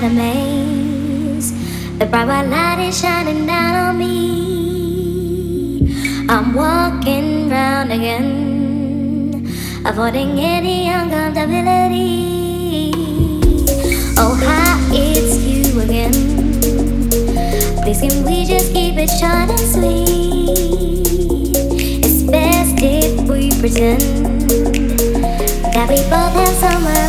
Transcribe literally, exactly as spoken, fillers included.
amaze. The bright white light is shining down on me. I'm walking round again, avoiding any uncomfortability. Oh, hi, it's you again. Please can we just keep it short and sweet? It's best if we pretend that we both have summer